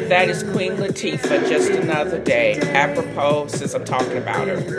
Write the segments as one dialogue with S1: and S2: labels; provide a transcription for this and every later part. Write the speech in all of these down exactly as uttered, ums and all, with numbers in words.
S1: That is Queen Latifah, Just Another Day. Apropos, since I'm talking about her.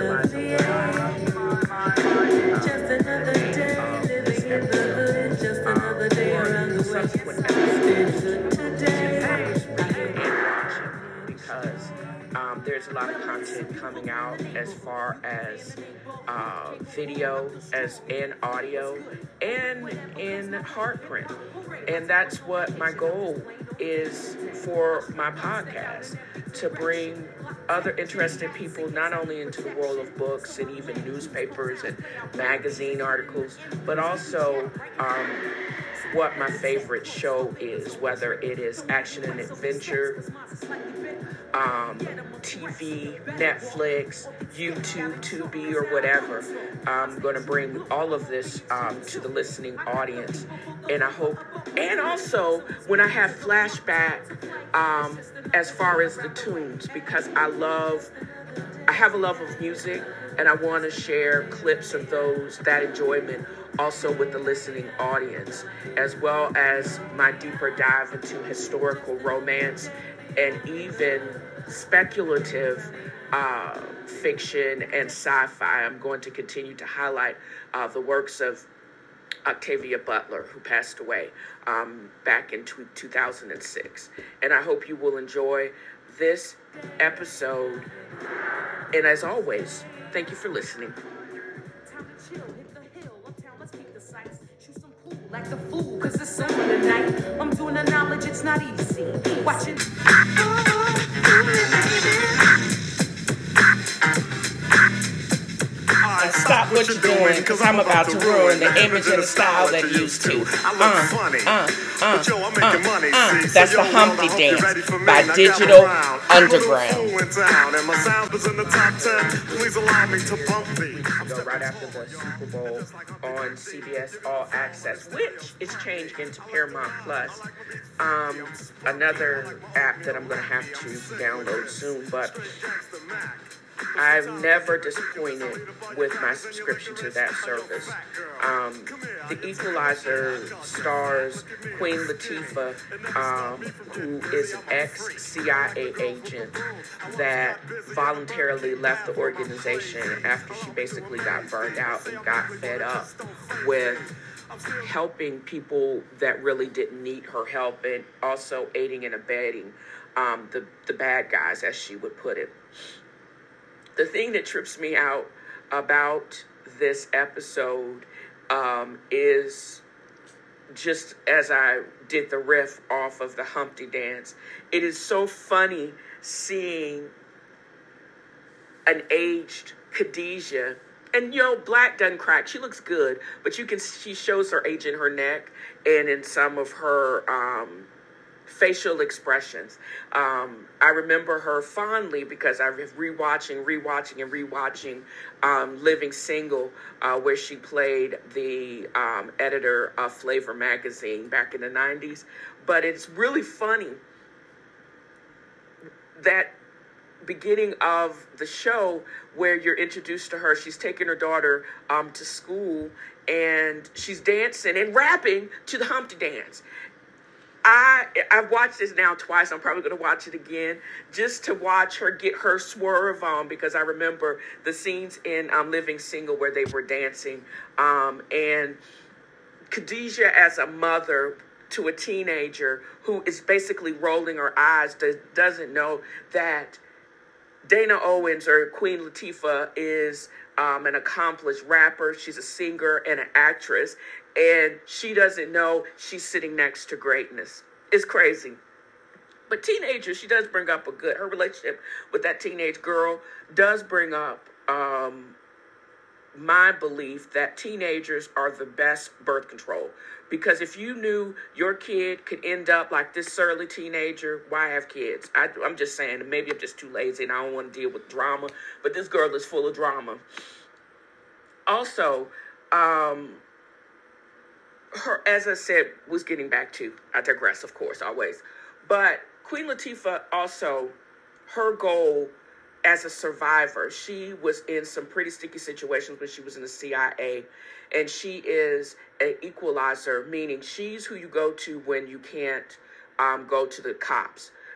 S1: Because um, there's a lot of content coming out as far as uh, video, as in audio, and in hard print. And that's what my goal is for my podcast, to bring other interested people not only into the world of books and even newspapers and magazine articles, but also um, what my favorite show is, whether it is action and adventure, um, T V, Netflix, YouTube, Tubi, or whatever. I'm going to bring all of this um, to the listening audience. And I hope, and also when I have flashback um, as far as the tunes, because I love, I have a love of music, and I want to share clips of those, that enjoyment, also with the listening audience, as well as my deeper dive into historical romance and even speculative uh, fiction and sci-fi. I'm going to continue to highlight uh, the works of Octavia Butler, who passed away um, back in two thousand six. And I hope you will enjoy this episode. And as always, thank you for listening. Like the fool, cause it's summer tonight. I'm doing the knowledge, it's not easy. Watching. And stop what you're doing, cause I'm about to ruin the image and the style that you used to. Uh, uh, uh, uh, uh. That's the Humpty Dance by Digital Underground. Go right after the Super Bowl on C B S All Access, which is changed into Paramount Plus. Um, another app that I'm going to have to download soon, but I've never disappointed with my subscription to that service. Um, the Equalizer stars Queen Latifah, um, who is an ex-C I A agent that voluntarily left the organization after she basically got burned out and got fed up with helping people that really didn't need her help, and also aiding and abetting um, the, the bad guys, as she would put it. The thing that trips me out about this episode um, is, just as I did the riff off of the Humpty Dance, it is so funny seeing an aged Khadijah. And, you know, black doesn't crack. She looks good, but you can, she shows her age in her neck and in some of her um, facial expressions. Um, I remember her fondly because I was rewatching, rewatching, and rewatching um, Living Single, uh, where she played the um, editor of Flavor magazine back in the nineties. But it's really funny that beginning of the show where you're introduced to her, she's taking her daughter um, to school, and she's dancing and rapping to the Humpty Dance. I, I've watched this now twice. I'm probably going to watch it again just to watch her get her swerve on, because I remember the scenes in um, Living Single where they were dancing. Um, and Khadijah, as a mother to a teenager who is basically rolling her eyes, does, doesn't know that Dana Owens, or Queen Latifah, is um, an accomplished rapper. She's a singer and an actress. And she doesn't know she's sitting next to greatness. It's crazy. But teenagers, she does bring up a good, her relationship with that teenage girl does bring up um, my belief that teenagers are the best birth control. Because if you knew your kid could end up like this surly teenager, why have kids? I, I'm just saying, maybe I'm just too lazy and I don't want to deal with drama. But this girl is full of drama. Also, um... her, as I said, was getting back to, I digress, of course, always. But Queen Latifah also, her goal as a survivor, she was in some pretty sticky situations when she was in the C I A. And she is an equalizer, meaning she's who you go to when you can't um, go to the cops.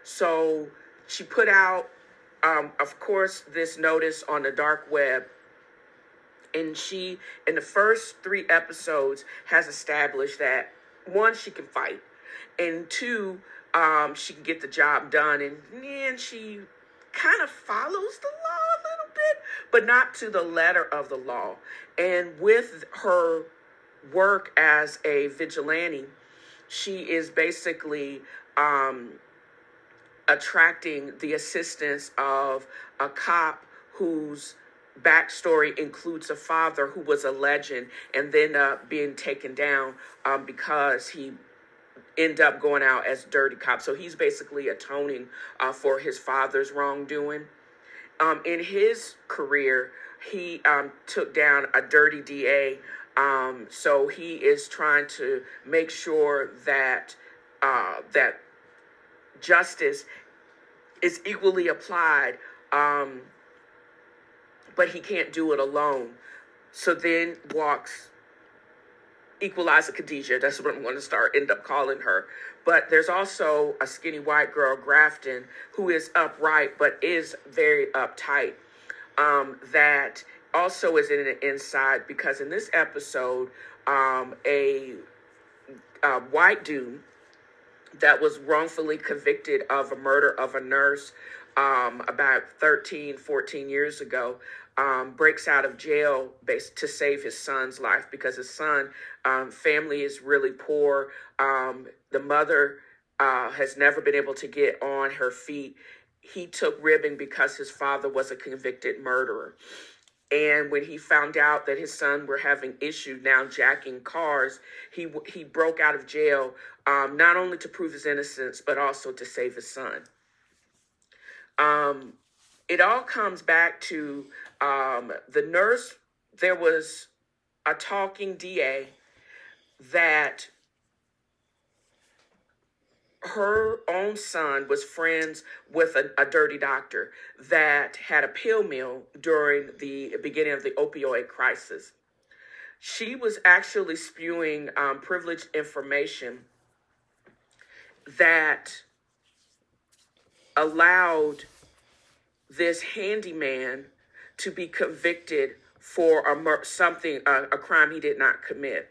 S1: So she put out, um, of course, this notice on the dark web. And she, in the first three episodes, has established that, one, she can fight. And two, um, she can get the job done. And then she kind of follows the law a little bit, but not to the letter of the law. And with her work as a vigilante, she is basically um, attracting the assistance of a cop whose backstory includes a father who was a legend and then uh, being taken down um, because he ended up going out as dirty cop. So he's basically atoning uh, for his father's wrongdoing. Um, in his career, he um, took down a dirty D A. Um, so he is trying to make sure that uh, that justice is equally applied. Um, but he can't do it alone. So then walks Equalizer Khadijah. That's what I'm going to start, end up calling her. But there's also a skinny white girl, Grafton, who is upright, but is very uptight. Um, that also is in an inside, because in this episode, um, a, a white dude that was wrongfully convicted of a murder of a nurse um, about thirteen, fourteen years ago, Um, breaks out of jail based to save his son's life, because his son um, family is really poor. Um, the mother uh, has never been able to get on her feet. He took ribbing because his father was a convicted murderer. And when he found out that his son were having issues now jacking cars, he he broke out of jail, um, not only to prove his innocence, but also to save his son. Um, it all comes back to um, the nurse. There was a talking D A that her own son was friends with a, a dirty doctor that had a pill mill during the beginning of the opioid crisis. She was actually spewing um, privileged information that allowed this handyman to be convicted for a mur- something, a, a crime he did not commit.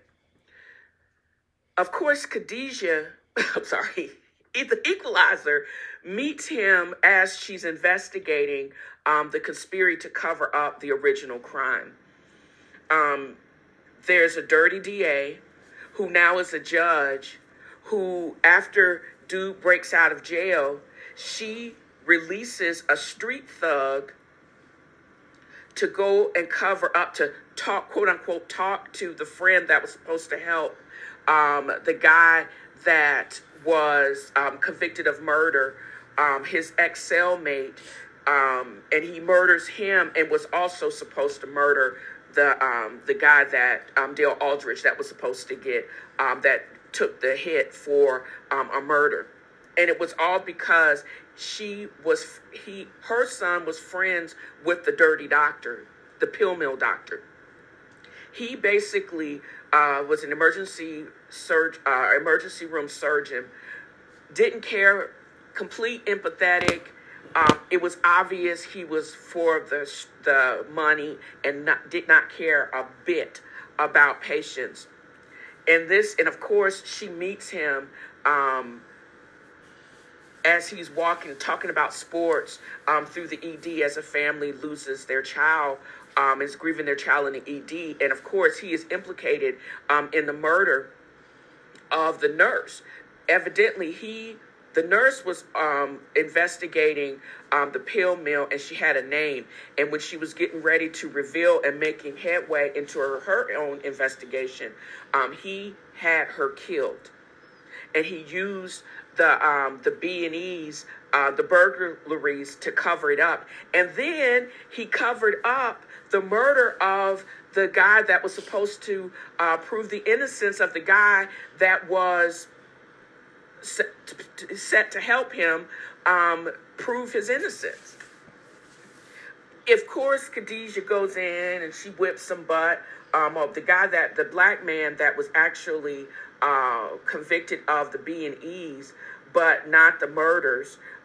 S1: Of course, Khadijah, I'm sorry, the Equalizer meets him as she's investigating um, the conspiracy to cover up the original crime. Um, there's a dirty D A who now is a judge who, after dude breaks out of jail, she releases a street thug to go and cover up, to talk, quote unquote, talk to the friend that was supposed to help um, the guy that was um, convicted of murder, um, his ex-cellmate, um, and he murders him and was also supposed to murder the um, the guy that, um, Dale Aldridge, that was supposed to get, um, that took the hit for um, a murder. And it was all because she was, he, her son was friends with the dirty doctor, the pill mill doctor. He basically uh, was an emergency surg, uh, emergency room surgeon, didn't care, complete empathetic. Um, it was obvious he was for the the money and not, did not care a bit about patients. And this, and of course, she meets him um, as he's walking, talking about sports um, through the E D as a family loses their child, um, is grieving their child in the E D. And of course, he is implicated um, in the murder of the nurse. Evidently, he, the nurse was um, investigating um, the pill mill, and she had a name. And when she was getting ready to reveal and making headway into her, her own investigation, um, he had her killed. And he used the um, the B and E's, uh, the burglaries, to cover it up. And then he covered up the murder of the guy that was supposed to uh, prove the innocence of the guy that was set, set to help him um, prove his innocence. Of course, Khadijah goes in and she whips some butt. Um, of the guy that, the black man that was actually uh, convicted of the B and E's, but not the murders.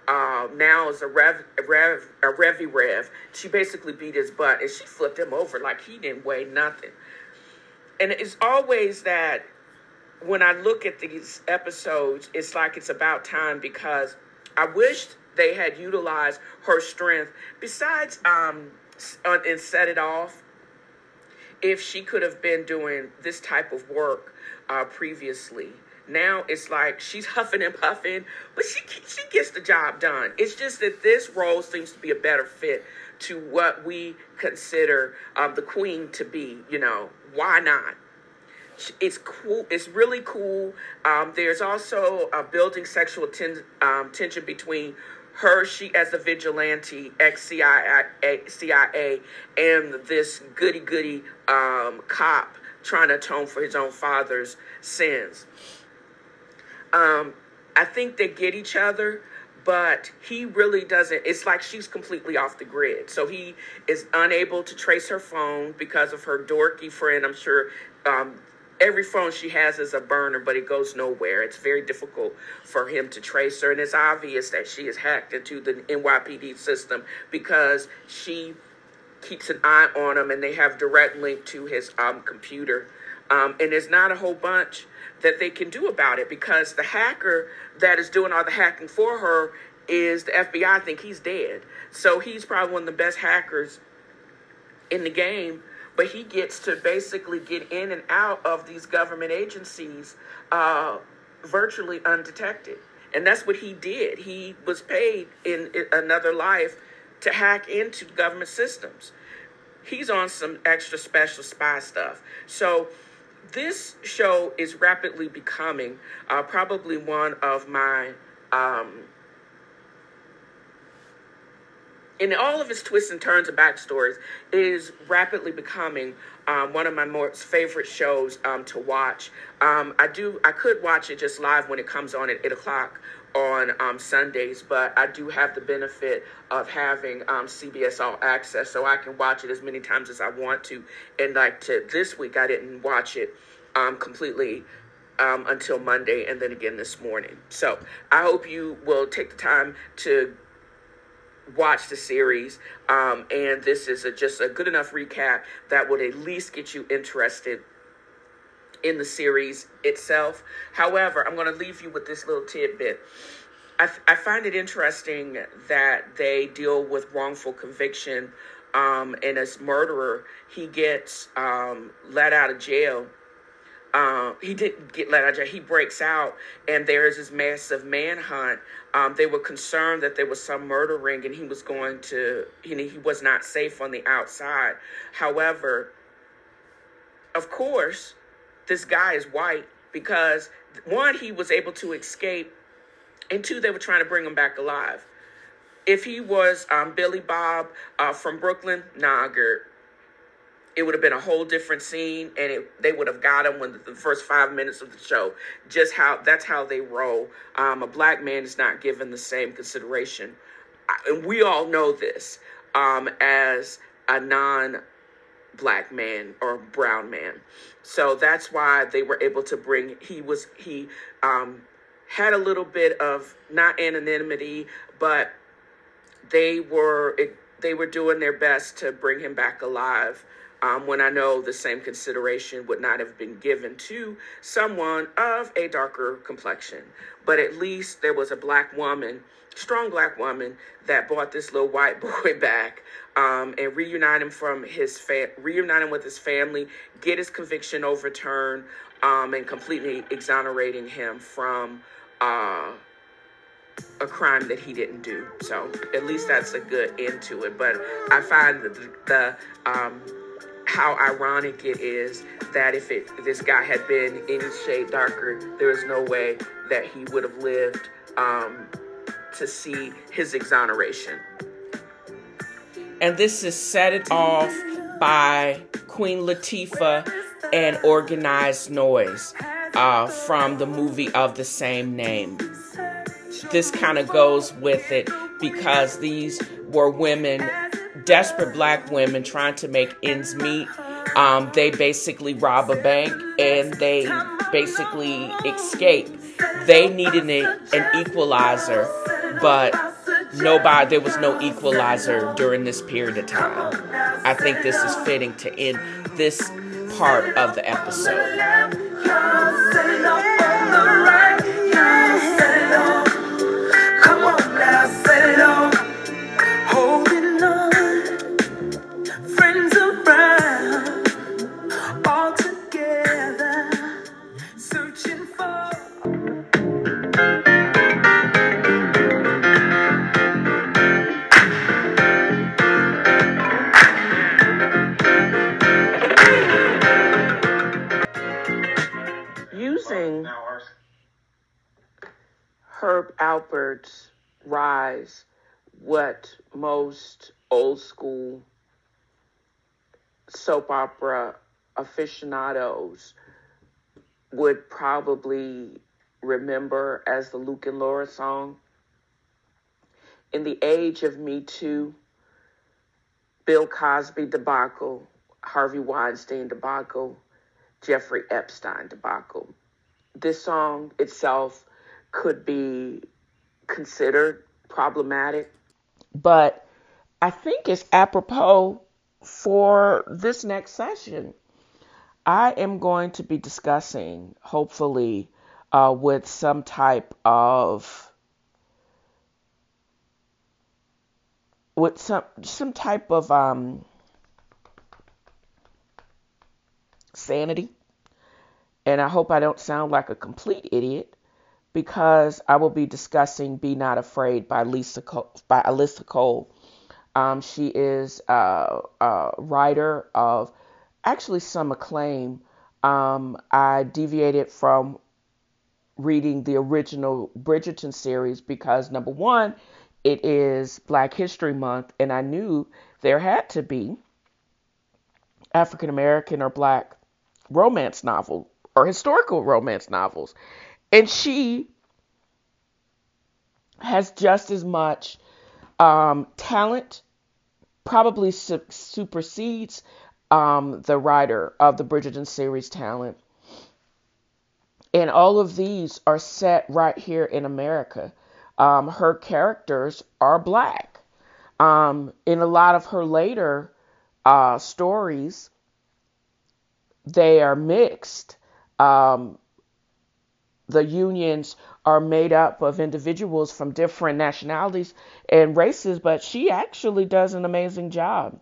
S1: uh, now is a Rev, a Rev, a Revy Rev. She basically beat his butt, and she flipped him over like he didn't weigh nothing. And it's always that when I look at these episodes, it's like it's about time, because I wished they had utilized her strength. Besides, um, and set it off, if she could have been doing this type of work uh, previously. Now it's like she's huffing and puffing, but she she gets the job done. It's just that this role seems to be a better fit to what we consider um, the queen to be. You know, why not? It's cool. It's really cool. Um, there's also a building sexual ten, um, tension between her, she as a vigilante, ex-C I A, C I A, and this goody-goody um, cop trying to atone for his own father's sins. Um, I think they get each other, but he really doesn't. It's like she's completely off the grid. So he is unable to trace her phone because of her dorky friend. I'm sure um, every phone she has is a burner, but it goes nowhere. It's very difficult for him to trace her. And it's obvious that she is hacked into the N Y P D system because she keeps an eye on him, and they have direct link to his um, computer. Um, and there's not a whole bunch that they can do about it, because the hacker that is doing all the hacking for her is the F B I. I think he's dead. So he's probably one of the best hackers in the game, but he gets to basically get in and out of these government agencies uh, virtually undetected. And that's what he did. He was paid in another life to hack into government systems. He's on some extra special spy stuff. So this show is rapidly becoming uh, probably one of my, um, in all of its twists and turns and backstories, it is rapidly becoming um, one of my most favorite shows um, to watch. Um, I do, I could watch it just live when it comes on at eight o'clock on um, Sundays, but I do have the benefit of having um, C B S All Access, so I can watch it as many times as I want to. And like to this week, I didn't watch it um, completely um, until Monday, and then again this morning. So I hope you will take the time to watch the series, um, and this is a, just a good enough recap that would at least get you interested in the series itself. However, I'm going to leave you with this little tidbit. I, I find it interesting that they deal with wrongful conviction, um, and as murderer, he gets um, let out of jail. Uh, he didn't get let out of jail. He breaks out, and there is this massive manhunt. Um, they were concerned that there was some murder ring, and he was going to, you know, he was not safe on the outside. However, of course, this guy is white, because one, he was able to escape, and two, they were trying to bring him back alive. If he was um, Billy Bob uh, from Brooklyn, nah, Gert, it would have been a whole different scene, and it, they would have got him when the, the first five minutes of the show. Just how, that's how they roll. Um, a black man is not given the same consideration. I, and we all know this um, as a non black man or brown man. So that's why they were able to bring, he was, he um, had a little bit of, not anonymity, but they were, it, they were doing their best to bring him back alive. Um, when I know the same consideration would not have been given to someone of a darker complexion. But at least there was a black woman, strong black woman, that brought this little white boy back um, and reunite him from his fa- reunite him with his family, get his conviction overturned, um, and completely exonerating him from uh, a crime that he didn't do. So at least that's a good end to it. But I find that the, the um, how ironic it is that if it this guy had been any shade darker, there is no way that he would have lived um, to see his exoneration. And this is Set It Off by Queen Latifah and Organized Noise uh, from the movie of the same name. This kind of goes with it because these were women, desperate black women trying to make ends meet. Um, they basically rob a bank and they basically escape. They needed a, an equalizer, but nobody, there was no equalizer during this period of time. I think this is fitting to end this part of the episode. Come on now, set it on. Holding on, friends around, all together, searching for. Using Herb Alpert's Rise, what most old school soap opera aficionados would probably remember as the Luke and Laura song. In the age of Me Too, Bill Cosby debacle, Harvey Weinstein debacle, Jeffrey Epstein debacle, this song itself could be considered problematic, but I think it's apropos for this next session. I am going to be discussing, hopefully, uh, with some type of with some some type of um, sanity, and I hope I don't sound like a complete idiot, because I will be discussing "Be Not Afraid" by Lisa Cole, by Alyssa Cole. Um, she is a, a writer of actually some acclaim. Um, I deviated from reading the original Bridgerton series because, number one, it is Black History Month, and I knew there had to be African American or Black romance novel or historical romance novels. And she has just as much um, talent, probably su- supersedes um, the writer of the Bridgerton series talent. And all of these are set right here in America. Um, her characters are Black. Um, in a lot of her later uh, stories, they are mixed. Um, the unions are made up of individuals from different nationalities and races, but she actually does an amazing job.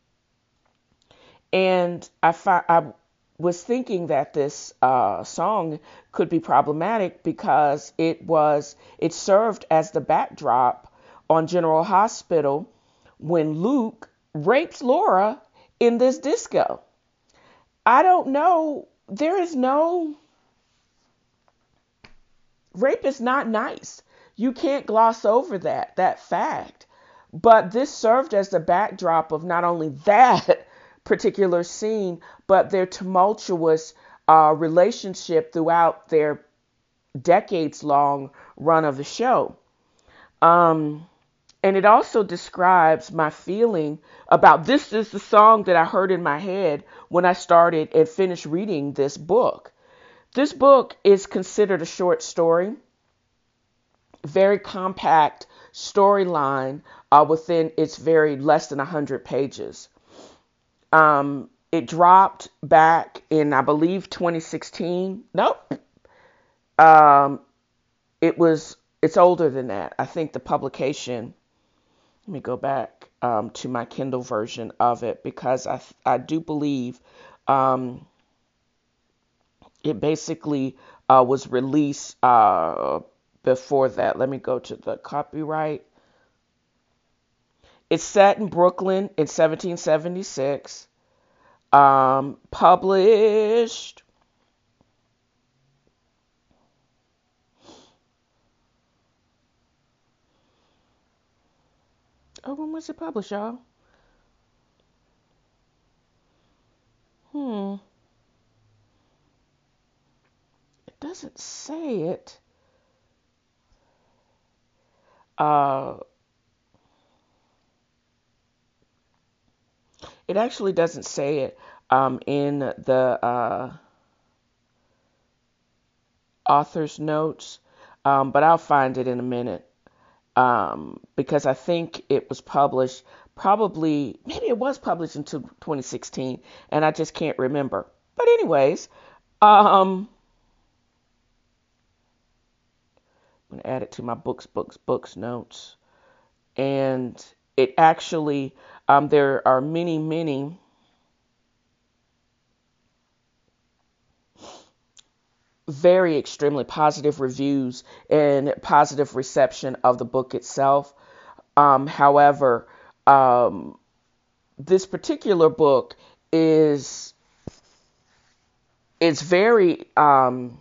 S1: And I, fi- I was thinking that this uh, song could be problematic because it was it served as the backdrop on General Hospital when Luke rapes Laura in this disco. I don't know. There is no... Rape is not nice. You can't gloss over that, that fact. But this served as the backdrop of not only that particular scene, but their tumultuous uh, relationship throughout their decades-long run of the show. Um, and it also describes my feeling about this is the song that I heard in my head when I started and finished reading this book. This book is considered a short story, very compact storyline uh, within its very less than one hundred pages. Um, it dropped back in, I believe, twenty sixteen. Nope. Um, it was, it's older than that. I think the publication, let me go back um, to my Kindle version of it, because I, I do believe um, it basically uh, was released uh, before that. Let me go to the copyright. It's set in Brooklyn in seventeen seventy-six. Um, published Oh, when was it published, y'all? Hmm. It doesn't say it. Uh, it actually doesn't say it um, in the uh, author's notes, um, but I'll find it in a minute. um, because I think it was published probably, maybe it was published in twenty sixteen, and I just can't remember. But anyways, um, I'm going to add it to my books, books, books notes. And it actually, um, there are many, many very extremely positive reviews and positive reception of the book itself. Um, however, um, this particular book is is very um,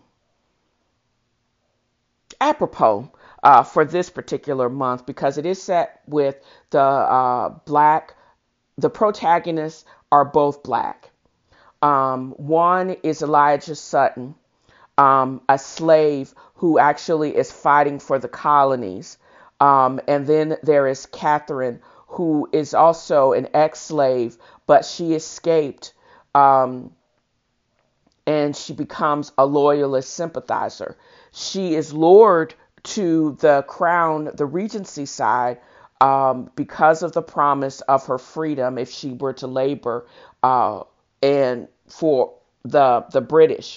S1: apropos uh, for this particular month, because it is set with the uh, black, the protagonists are both black. Um, one is Elijah Sutton, um, a slave who actually is fighting for the colonies. Um, and then there is Catherine, who is also an ex-slave, but she escaped, um, and she becomes a loyalist sympathizer. She is lured to the crown, the regency side, um, because of the promise of her freedom if she were to labor uh, and for the the British.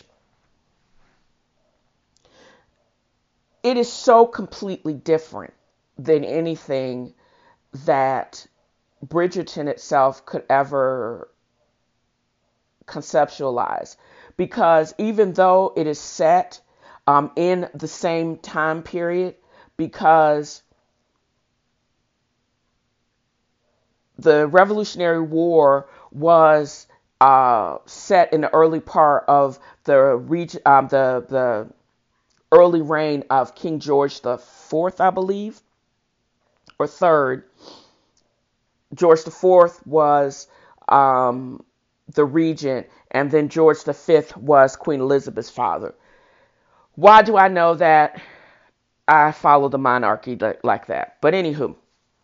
S1: It is so completely different than anything that Bridgerton itself could ever conceptualize, because even though it is set um, in the same time period, because the Revolutionary War was uh, set in the early part of the reg- um, the the early reign of King George the Fourth, I believe, or Third. George the Fourth was um, the regent, and then George the Fifth was Queen Elizabeth's father. Why do I know that? I follow the monarchy like that. But anywho,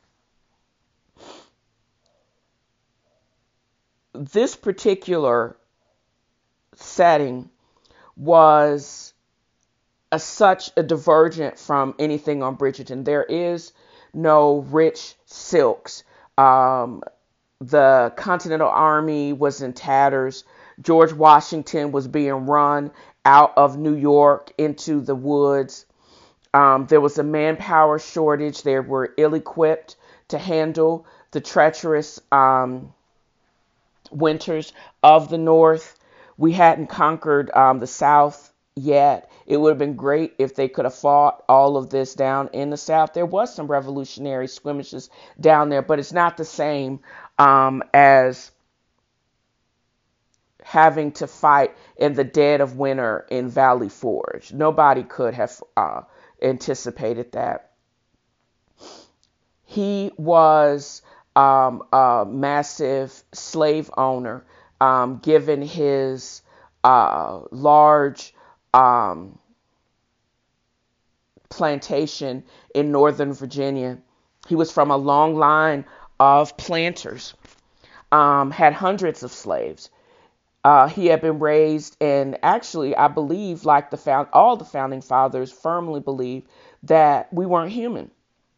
S1: this particular setting was a, such a divergent from anything on Bridgerton. There is no rich silks. Um, the Continental Army was in tatters. George Washington was being run out of New York into the woods. Um, there was a manpower shortage. They were ill-equipped to handle the treacherous um, winters of the North. We hadn't conquered um, the South yet. It would have been great if they could have fought all of this down in the South. There was some revolutionary skirmishes down there, but it's not the same um, as having to fight in the dead of winter in Valley Forge. Nobody could have uh, anticipated that. He was um, a massive slave owner, um, given his uh, large um, plantation in Northern Virginia. He was from a long line of planters, um, had hundreds of slaves. Uh, he had been raised, and actually, I believe, like the found, all the founding fathers firmly believed that we weren't human.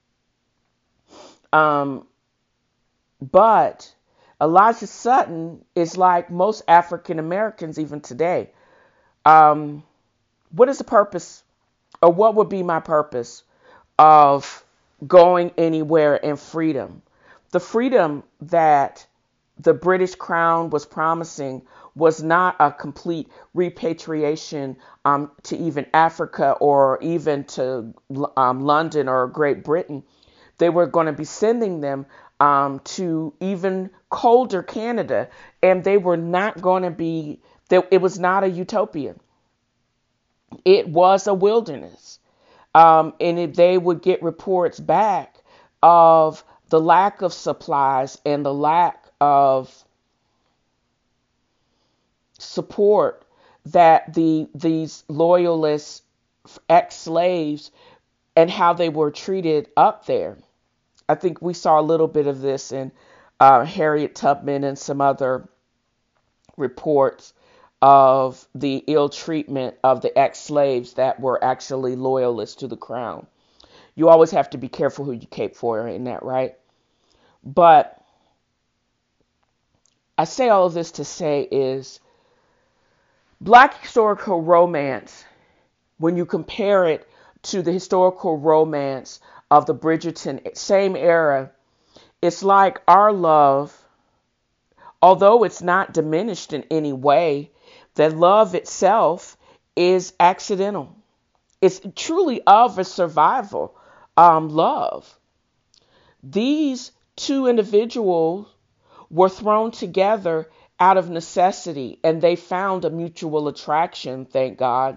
S1: Um, but Elijah Sutton is like most African Americans even today. Um, what is the purpose, or what would be my purpose of going anywhere in freedom? The freedom that the British Crown was promising was not a complete repatriation um, to even Africa or even to um, London or Great Britain. They were going to be sending them um, to even colder Canada, and they were not going to be, it was not a utopia. It was a wilderness. Um, and if they would get reports back of the lack of supplies and the lack of support that the these loyalist ex-slaves and how they were treated up there. I think we saw a little bit of this in uh, Harriet Tubman and some other reports of the ill treatment of the ex-slaves that were actually loyalists to the crown. You always have to be careful who you cape for in that, right? But I say all of this to say is Black historical romance, when you compare it to the historical romance of the Bridgerton, same era, it's like our love, although it's not diminished in any way, that love itself is accidental. It's truly of a survival um, love. These two individuals were thrown together out of necessity, and they found a mutual attraction, thank God.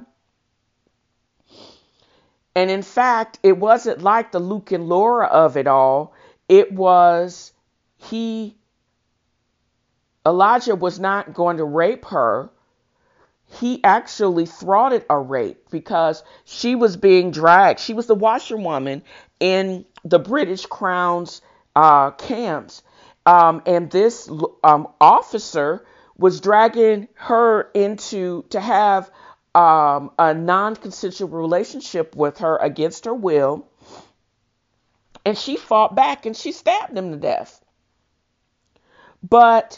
S1: And in fact, it wasn't like the Luke and Laura of it all. It was he, Elijah was not going to rape her. He actually thwarted a rape because she was being dragged. She was the washerwoman in the British Crown's uh, camps. Um, and this um, officer was dragging her into to have um, a non-consensual relationship with her against her will. And she fought back and she stabbed him to death. But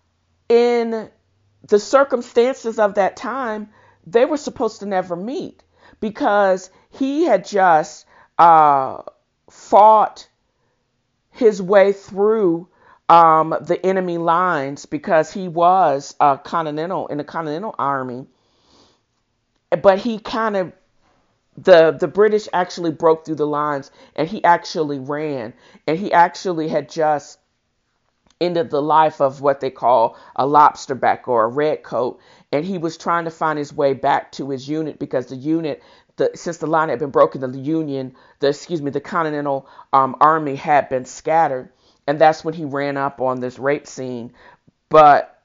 S1: in the circumstances of that time, they were supposed to never meet because he had just uh, fought his way through um, the enemy lines because he was a continental in the Continental Army. But he kind of, the, the British actually broke through the lines and he actually ran, and he actually had just ended the life of what they call a lobsterback or a redcoat. And he was trying to find his way back to his unit because the unit, the, since the line had been broken, the Union, the excuse me, the Continental um, Army had been scattered. And that's when he ran up on this rape scene. But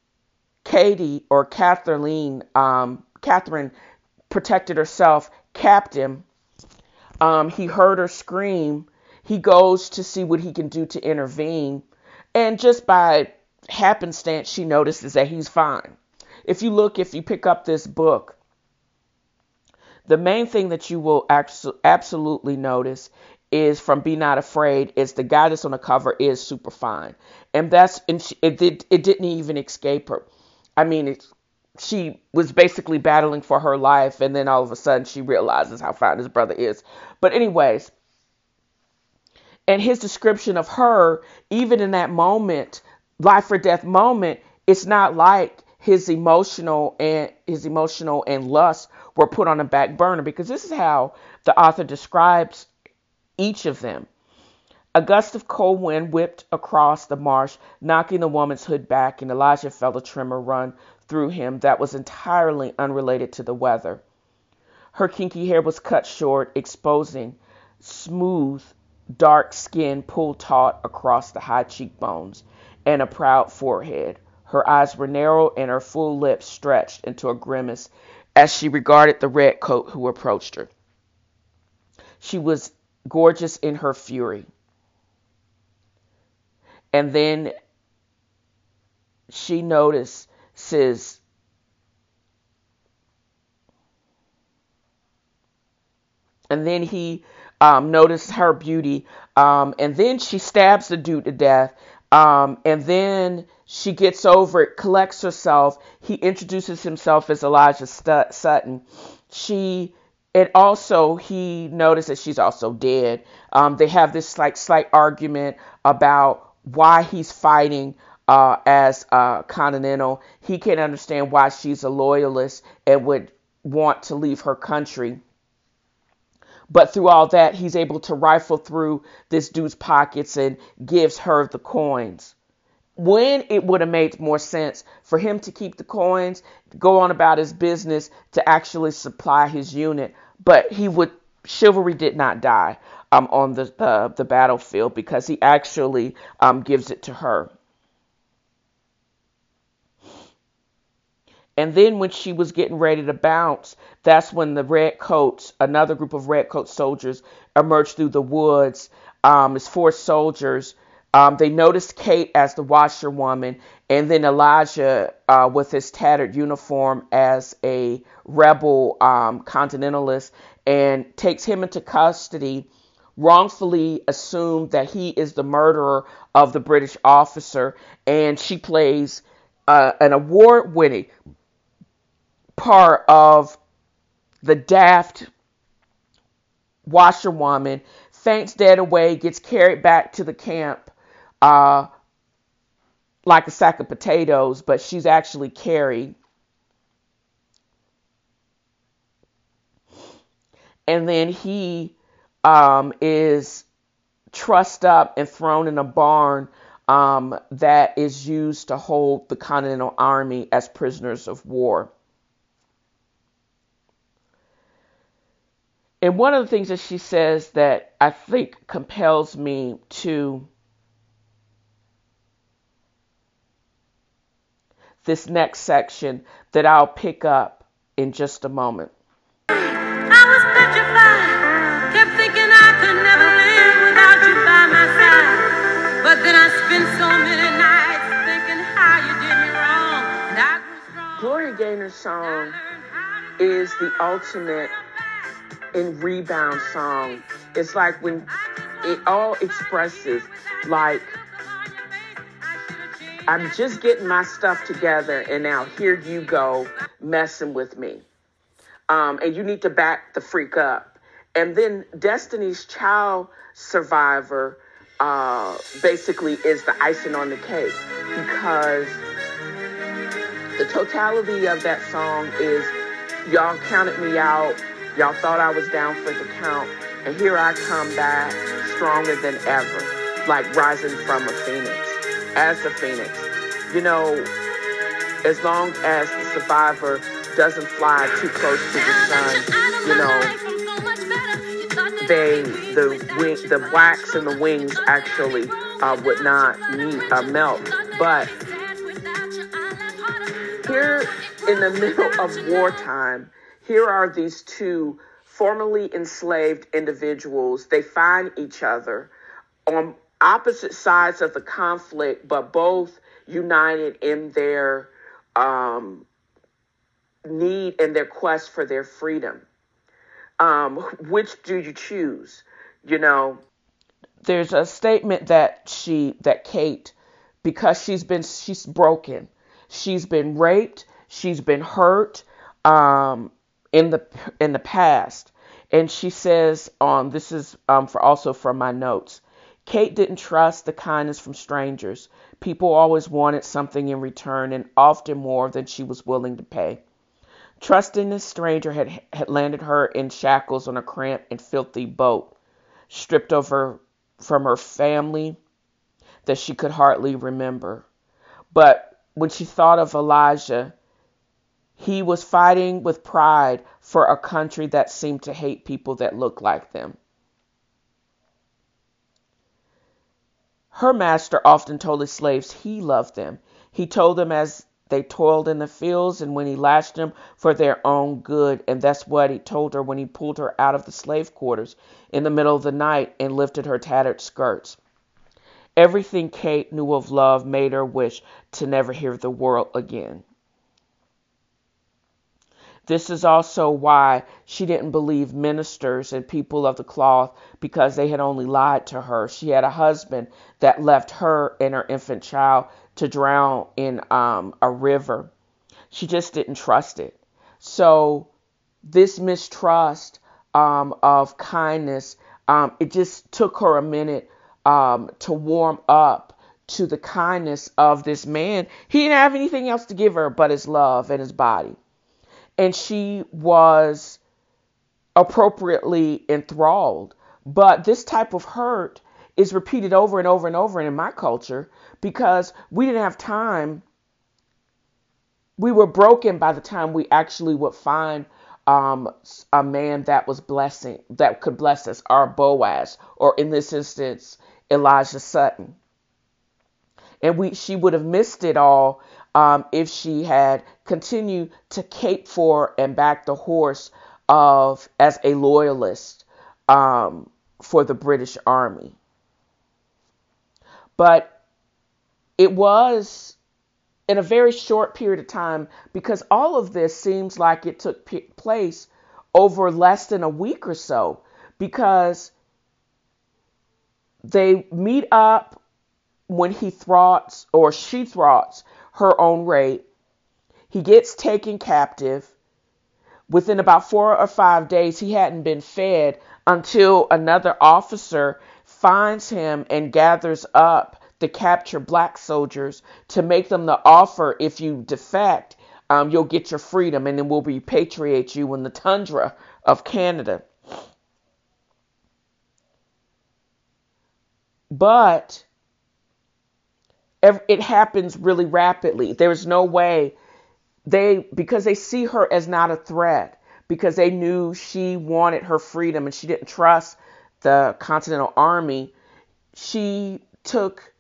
S1: Katie or Kathleen, um, Catherine protected herself, capped him. Um, he heard her scream. He goes to see what he can do to intervene. And just by happenstance, she notices that he's fine. If you look, if you pick up this book, the main thing that you will absolutely notice is from Be Not Afraid is the guy that's on the cover is super fine. And that's, and she, it, did, it didn't even escape her. I mean, it, she was basically battling for her life. And then all of a sudden she realizes how fine his brother is. But anyways, and his description of her, even in that moment, life or death moment, it's not like his emotional and his emotional and lust were put on a back burner, because this is how the author describes each of them. A gust of cold wind whipped across the marsh, knocking the woman's hood back, and Elijah felt a tremor run through him that was entirely unrelated to the weather. Her kinky hair was cut short, exposing smooth, dark skin pulled taut across the high cheekbones and a proud forehead. Her eyes were narrow and her full lips stretched into a grimace as she regarded the redcoat who approached her. She was gorgeous in her fury. And then she notices and then he um, noticed her beauty, um, and then she stabs the dude to death, um, and then she gets over it, collects herself. He introduces himself as Elijah St- Sutton. She, and also he notices she's also dead. Um, they have this like slight argument about why he's fighting uh, as a Continental. He can't understand why she's a loyalist and would want to leave her country. But through all that, he's able to rifle through this dude's pockets and gives her the coins. When it would have made more sense for him to keep the coins, go on about his business, to actually supply his unit. But he would, chivalry did not die um, on the, the, the battlefield, because he actually um, gives it to her. And then when she was getting ready to bounce, that's when the redcoats, another group of redcoat soldiers, emerged through the woods. Um, as four soldiers, um, they noticed Kate as the washerwoman, and then Elijah uh, with his tattered uniform as a rebel um, continentalist. and takes him into custody, wrongfully assumed that he is the murderer of the British officer. And she plays uh, an award-winning part of the daft washerwoman, faints dead away, gets carried back to the camp uh, like a sack of potatoes, but she's actually carried. And then he um, is trussed up and thrown in a barn um, that is used to hold the Continental Army as prisoners of war. And one of the things that she says that I think compels me to this next section that I'll pick up in just a moment.
S2: I was petrified, kept thinking I could never live without you by my side. But then I spent so many nights thinking how you did me wrong. And I grew strong.
S1: Gloria Gaynor's song is the ultimate in rebound song. It's like when it all expresses like, I'm just getting my stuff together and now here you go messing with me. Um, and you need to back the freak up. And then Destiny's Child Survivor uh, basically is the icing on the cake, because the totality of that song is, y'all counted me out. Y'all thought I was down for the count. And here I come back stronger than ever, like rising from a phoenix, as a phoenix. You know, as long as the survivor doesn't fly too close to the sun, you know, they, the wing, the wax and the wings actually uh, would not meet, uh, melt. But here in the middle of wartime, here are these two formerly enslaved individuals. They find each other on opposite sides of the conflict, but both united in their um, need and their quest for their freedom. Um, which do you choose? You know, there's a statement that she, that Kate, because she's been, she's broken. She's been raped. She's been hurt um, in the in the past. And she says, um, this is um, for also from my notes, Kate didn't trust the kindness from strangers. People always wanted something in return, and often more than she was willing to pay. Trusting this stranger had, had landed her in shackles on a cramped and filthy boat, stripped of her, from her family that she could hardly remember. But when she thought of Elijah, he was fighting with pride for a country that seemed to hate people that looked like them. Her master often told his slaves he loved them. He told them as they toiled in the fields and when he lashed them for their own good. And that's what he told her when he pulled her out of the slave quarters in the middle of the night and lifted her tattered skirts. Everything Kate knew of love made her wish to never hear the world again. This is also why she didn't believe ministers and people of the cloth, because they had only lied to her. She had a husband that left her and her infant child to drown in um, a river. She just didn't trust it. So this mistrust um, of kindness, um, it just took her a minute um, to warm up to the kindness of this man. He didn't have anything else to give her but his love and his body. And she was appropriately enthralled. But this type of hurt is repeated over and over and over in my culture, because we didn't have time. We were broken by the time we actually would find um, a man that was blessing, that could bless us, our Boaz, or in this instance, Elijah Sutton. And we, she would have missed it all um, if she had continued to cape for and back the horse of as a loyalist um, for the British Army. But it was in a very short period of time, because all of this seems like it took p- place over less than a week or so, because they meet up when he thwarts or she thwarts her own rape. He gets taken captive. Within about four or five days, he hadn't been fed until another officer finds him and gathers up the captured black soldiers to make them the offer: if you defect, um, you'll get your freedom, and then we'll repatriate you in the tundra of Canada. But it happens really rapidly. There's no way they, because they see her as not a threat, because they knew she wanted her freedom and she didn't trust the Continental Army. She took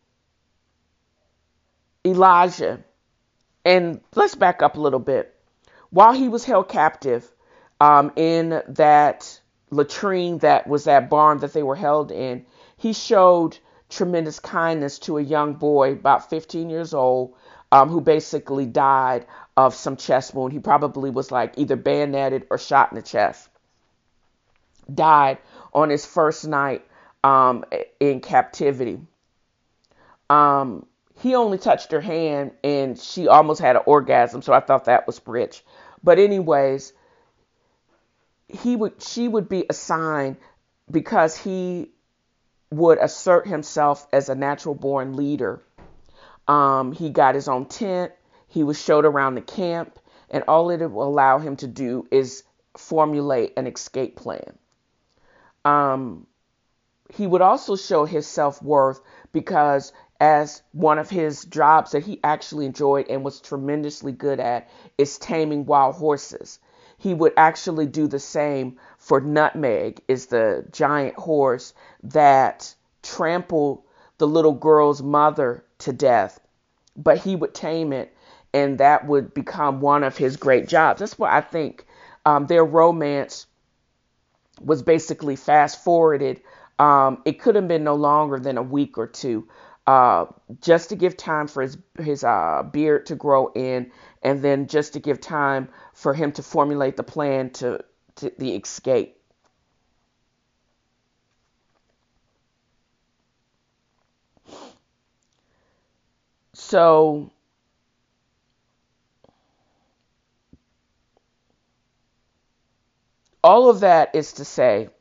S1: Elijah, and let's back up a little bit. While he was held captive um, in that latrine that was that barn that they were held in, he showed tremendous kindness to a young boy, about fifteen years old, um, who basically died of some chest wound. He probably was like either bayoneted or shot in the chest. Died on his first night um, in captivity. Um, he only touched her hand and she almost had an orgasm, so I thought that was rich. But anyways, he would, she would be assigned, because he would assert himself as a natural born leader. Um, he got his own tent. He was showed around the camp, and all it will allow him to do is formulate an escape plan. Um, he would also show his self-worth, because as one of his jobs that he actually enjoyed and was tremendously good at is taming wild horses. He would actually do the same for Nutmeg, is the giant horse that trampled the little girl's mother to death. But he would tame it, and that would become one of his great jobs. That's why I think um, their romance was basically fast forwarded. Um, it could have been no longer than a week or two, uh, just to give time for his, his uh, beard to grow in, and then just to give time for him to formulate the plan to, to the escape. So all of that is to say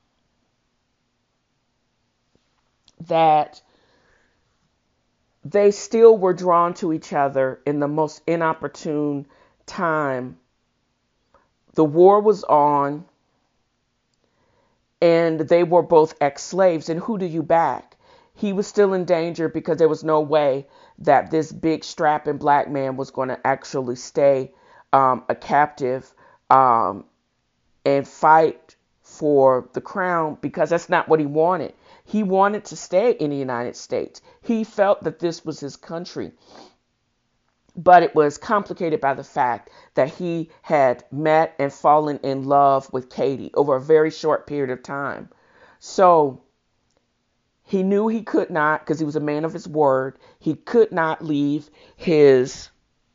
S1: that they still were drawn to each other in the most inopportune time. The war was on, and they were both ex-slaves. And who do you back? He was still in danger, because there was no way that this big strapping black man was going to actually stay um, a captive um, and fight for the crown, because that's not what he wanted. He wanted to stay in the United States. He felt that this was his country. But it was complicated by the fact that he had met and fallen in love with Katie over a very short period of time. So he knew he could not, because he was a man of his word, he could not leave his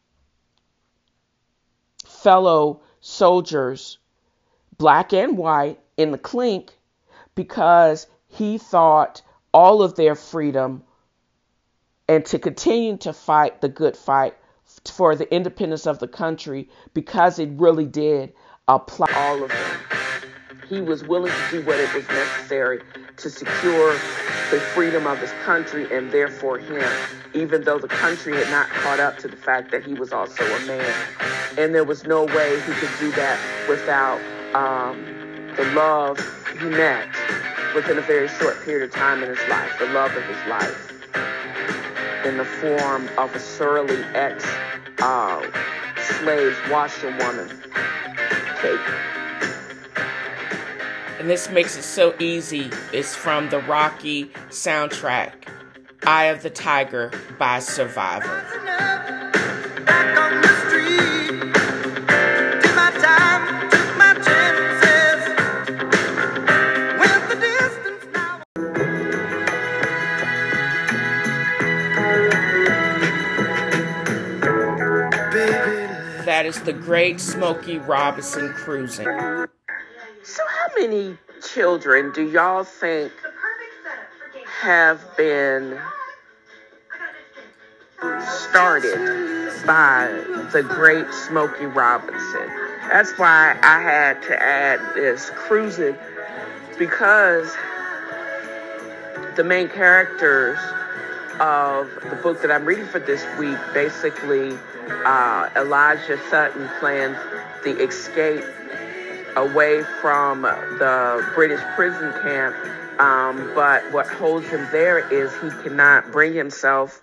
S1: fellow soldiers, black and white, in the clink, because he thought all of their freedom and to continue to fight the good fight for the independence of the country, because it really did apply all of them. He was willing to do what it was necessary to secure the freedom of his country, and therefore him, even though the country had not caught up to the fact that he was also a man. And there was no way he could do that without um, the love he met within a very short period of time in his life, the love of his life, in the form of a surly ex-slave uh, washerwoman, Kate. And this makes it so easy. It's from the Rocky soundtrack, Eye of the Tiger by Survivor. That is The Great Smokey Robinson Cruising. So how many children do y'all think have been started by The Great Smokey Robinson? That's why I had to add this cruising, because the main characters of the book that I'm reading for this week, basically uh, Elijah Sutton plans the escape away from the British prison camp, um, but what holds him there is he cannot bring himself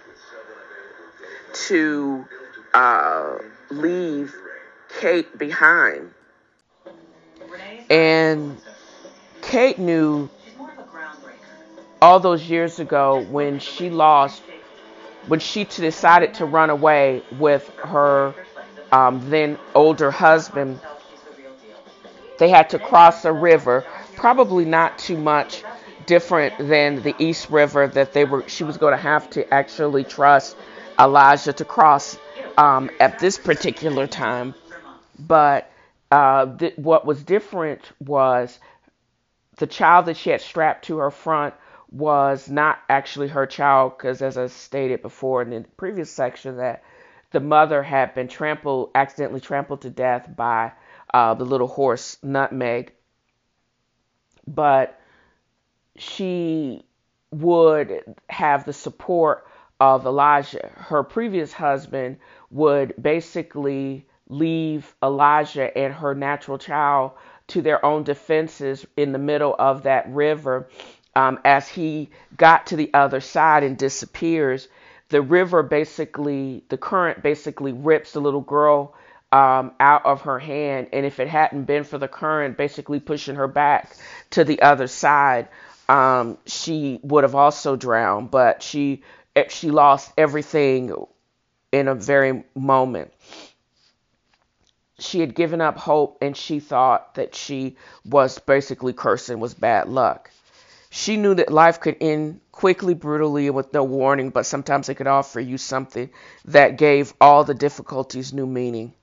S1: to uh, leave Kate behind. And Kate knew all those years ago when she lost, when she decided to run away with her um, then older husband, they had to cross a river, probably not too much different than the East River that they were. She was going to have to actually trust Elijah to cross um, at this particular time. But uh, th- what was different was the child that she had strapped to her front was not actually her child, because as I stated before in the previous section, that the mother had been trampled, accidentally trampled to death by uh, the little horse Nutmeg. But she would have the support of Elijah. Her previous husband would basically leave Elijah and her natural child to their own defenses in the middle of that river. Um, as he got to the other side and disappears, the river basically, the current basically rips the little girl um, out of her hand. And if it hadn't been for the current basically pushing her back to the other side, um, she would have also drowned. But she she lost everything in a very moment. She had given up hope, and she thought that she was basically cursed and was bad luck. She knew that life could end quickly, brutally, and with no warning, but sometimes it could offer you something that gave all the difficulties new meaning.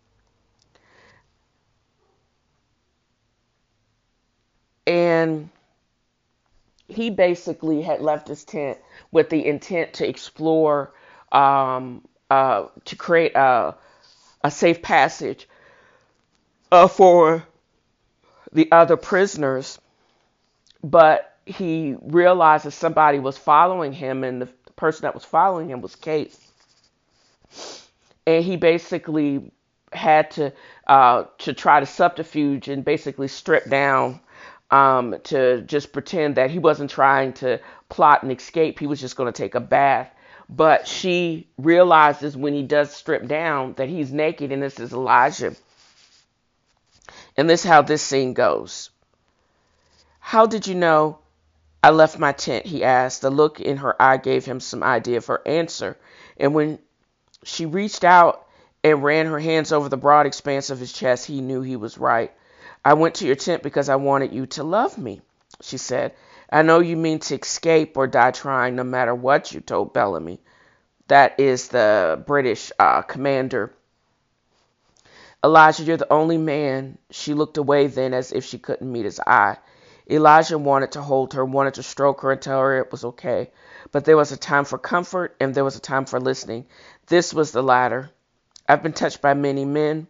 S1: And he basically had left his tent with the intent to explore, um, uh, to create a, a safe passage uh, for the other prisoners. But he realized that somebody was following him, and the person that was following him was Kate. And he basically had to uh, to try to subterfuge and basically strip down um, to just pretend that he wasn't trying to plot and escape. He was just going to take a bath. But she realizes when he does strip down that he's naked, and this is Elijah. And this is how this scene goes. "How did you know I left my tent?" he asked. The look in her eye gave him some idea of her answer. And when she reached out and ran her hands over the broad expanse of his chest, he knew he was right. "I went to your tent because I wanted you to love me," she said. "I know you mean to escape or die trying, no matter what you told Bellamy." That is the British uh, commander. "Elijah, you're the only man." She looked away then as if she couldn't meet his eye. Elijah wanted to hold her, wanted to stroke her and tell her it was okay. But there was a time for comfort, and there was a time for listening. This was the latter. "I've been touched by many men,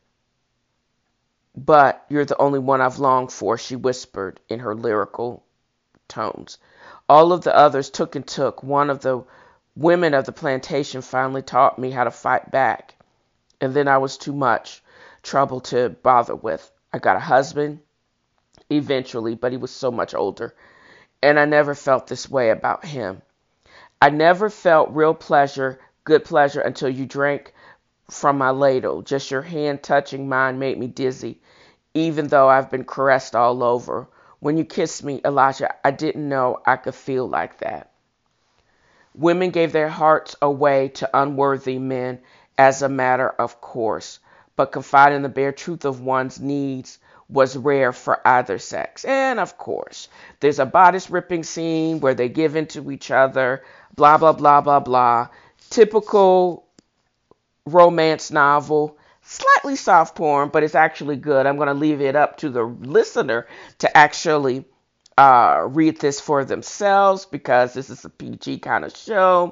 S1: but you're the only one I've longed for," she whispered in her lyrical tones. "All of the others took and took. One of the women of the plantation finally taught me how to fight back. And then I was too much trouble to bother with. I got a husband eventually, but he was so much older. And I never felt this way about him. I never felt real pleasure, good pleasure, until you drank from my ladle. Just your hand touching mine made me dizzy, even though I've been caressed all over. When you kissed me, Elijah, I didn't know I could feel like that." Women gave their hearts away to unworthy men as a matter of course, but confiding the bare truth of one's needs was rare for either sex. And of course, there's a bodice ripping scene where they give into each other, blah, blah, blah, blah, blah. Typical romance novel slightly soft porn, but it's actually good. I'm going to leave it up to the listener to actually uh, read this for themselves because this is a P G kind of show.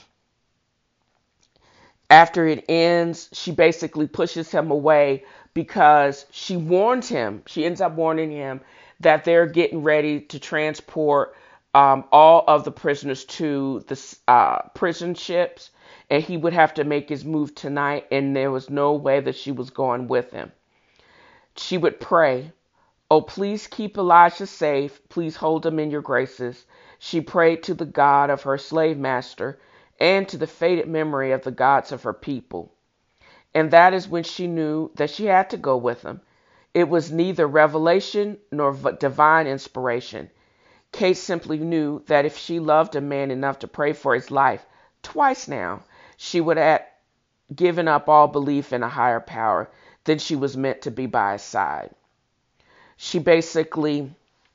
S1: After it ends, she basically pushes him away because she warns him. She ends up warning him that they're getting ready to transport um, all of the prisoners to the uh, prison ships, and he would have to make his move tonight, and there was no way that she was going with him. She would pray, "Oh, please keep Elijah safe. Please hold him in your graces." She prayed to the God of her slave master and to the faded memory of the gods of her people. And that is when she knew that she had to go with him. It was neither revelation nor divine inspiration. Kate simply knew that if she loved a man enough to pray for his life, twice now, she would have given up all belief in a higher power, then she was meant to be by his side. She basically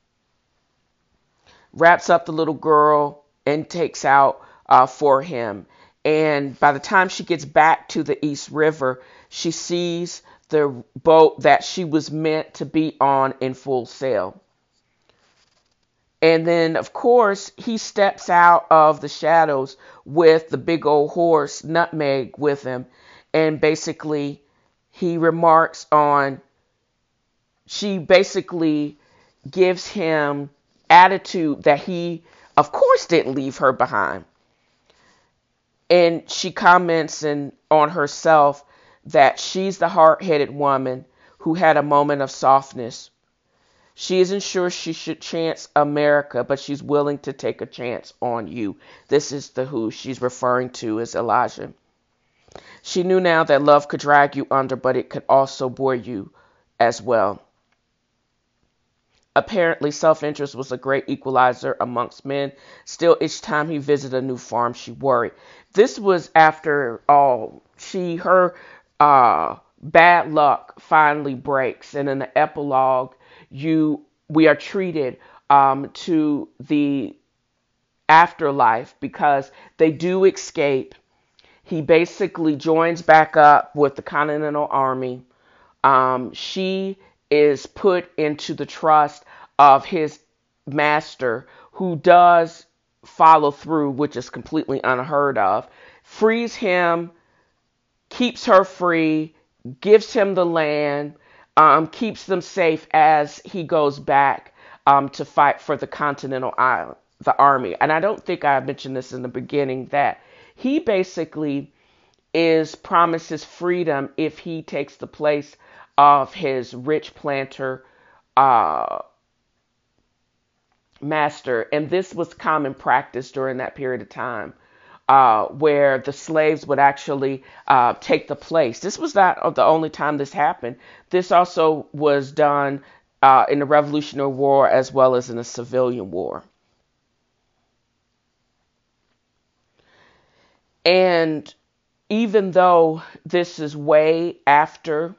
S1: wraps up the little girl and takes out uh, for him. And by the time she gets back to the East River, she sees the boat that she was meant to be on in full sail. And then, of course, he steps out of the shadows with the big old horse, Nutmeg, with him. And basically, he remarks on, she basically gives him attitude that he, of course, didn't leave her behind. And she comments in, on herself that she's the hard-headed woman who had a moment of softness. She isn't sure she should chance America, but she's willing to take a chance on you. This is the who she's referring to as Elijah. She knew now that love could drag you under, but it could also bore you as well. Apparently, self-interest was a great equalizer amongst men. Still, each time he visited a new farm, she worried. This was after all, she, her uh, bad luck finally breaks. And in the epilogue, you, we are treated um, to the afterlife because they do escape. He basically joins back up with the Continental Army. Um, she is put into the trust of his master, who does follow through, which is completely unheard of, frees him, keeps her free, gives him the land, um, keeps them safe as he goes back um, to fight for the Continental Island, the army. And I don't think I mentioned this in the beginning, that he basically is promises freedom if he takes the place of his rich planter uh, master. And this was common practice during that period of time, uh, where the slaves would actually uh, take the place. This was not the only time this happened. This also was done uh, in the Revolutionary War as well as in the Civilian War. And even though this is way after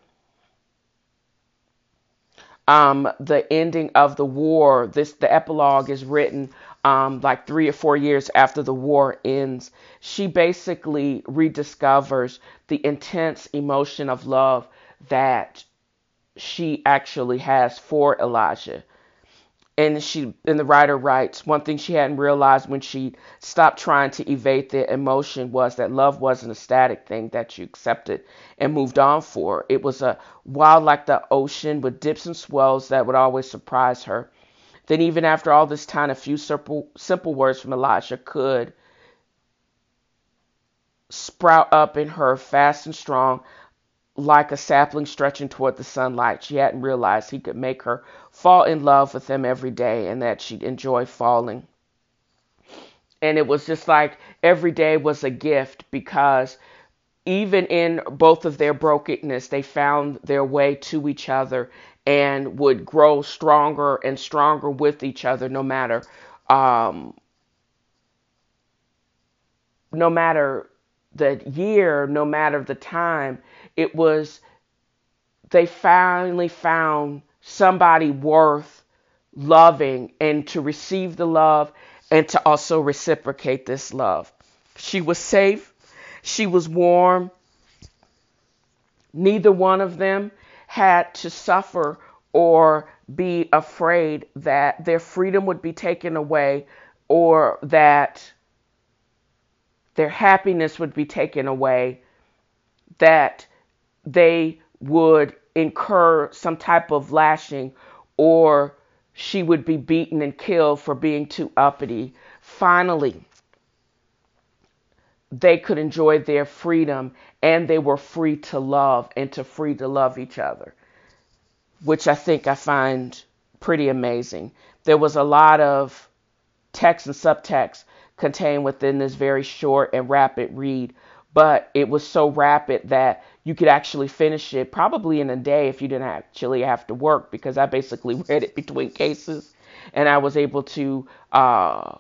S1: um, the ending of the war, this the epilogue is written um, like three or four years after the war ends. She basically rediscovers the intense emotion of love that she actually has for Elijah. And she, and the writer writes, one thing she hadn't realized when she stopped trying to evade the emotion was that love wasn't a static thing that you accepted and moved on for. It was a wild like the ocean with dips and swells that would always surprise her. Then even after all this time, a few simple, simple words from Elijah could sprout up in her fast and strong, like a sapling stretching toward the sunlight. She hadn't realized he could make her fall in love with him every day and that she'd enjoy falling. And it was just like every day was a gift, because even in both of their brokenness, they found their way to each other and would grow stronger and stronger with each other, no matter, um, no matter the year, no matter the time. It was, they finally found somebody worth loving and to receive the love and to also reciprocate this love. She was safe. She was warm. Neither one of them had to suffer or be afraid that their freedom would be taken away or that their happiness would be taken away, that they would incur some type of lashing, or she would be beaten and killed for being too uppity. Finally, they could enjoy their freedom, and they were free to love and to free to love each other, which I think I find pretty amazing. There was a lot of text and subtext contained within this very short and rapid read, but it was so rapid that you could actually finish it probably in a day if you didn't actually have to work, because I basically read it between cases, and I was able to uh,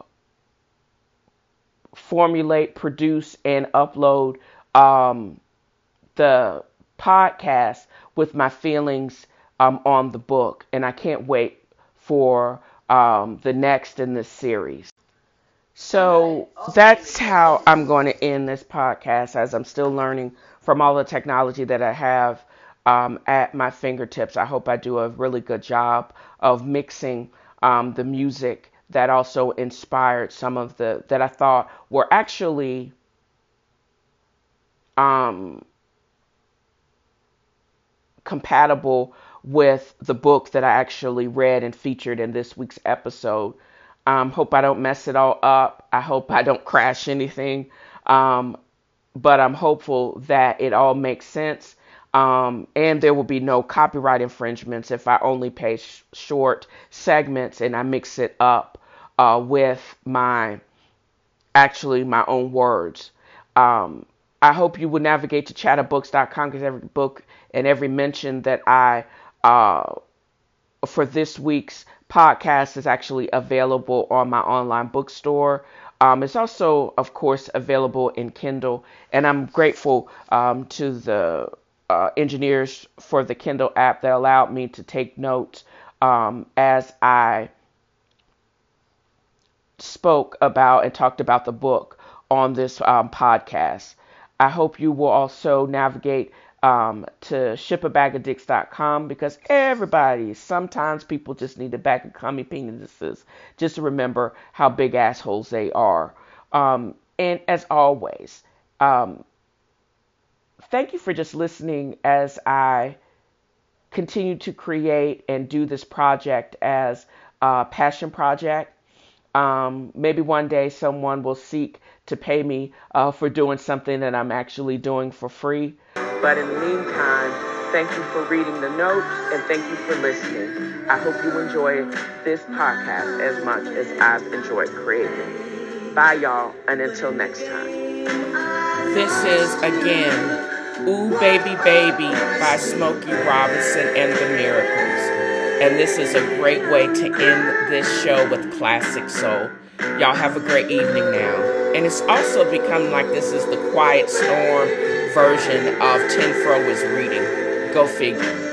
S1: formulate, produce, and upload um, the podcast with my feelings um, on the book, and I can't wait for um, the next in this series. So that's how I'm going to end this podcast, as I'm still learning from all the technology that I have um, at my fingertips. I hope I do a really good job of mixing um, the music that also inspired some of the that I thought were actually um, compatible with the book that I actually read and featured in this week's episode. Um, hope I don't mess it all up. I hope I don't crash anything. Um, but I'm hopeful that it all makes sense. Um, and there will be no copyright infringements if I only play sh- short segments and I mix it up uh, with my, actually my own words. Um, I hope you will navigate to chatter books dot com, because every book and every mention that I, uh, for this week's podcast is actually available on my online bookstore. Um, it's also, of course, available in Kindle, and I'm grateful um, to the uh, engineers for the Kindle app that allowed me to take notes um, as I spoke about and talked about the book on this um, podcast. I hope you will also navigate Um, to ship a bag of dicks dot com, because everybody, sometimes people just need a bag of commie penises just to remember how big assholes they are. Um, and as always, um, thank you for just listening as I continue to create and do this project as a passion project. Um, maybe one day someone will seek to pay me uh, for doing something that I'm actually doing for free. But in the meantime, thank you for reading the notes and thank you for listening. I hope you enjoy this podcast as much as I've enjoyed creating it. Bye, y'all, and until next time. This is, again, Ooh Baby Baby by Smokey Robinson and the Miracles. And this is a great way to end this show with classic soul. Y'all have a great evening now. And it's also become like this is the Quiet Storm version of Ten Fro is reading. Go figure.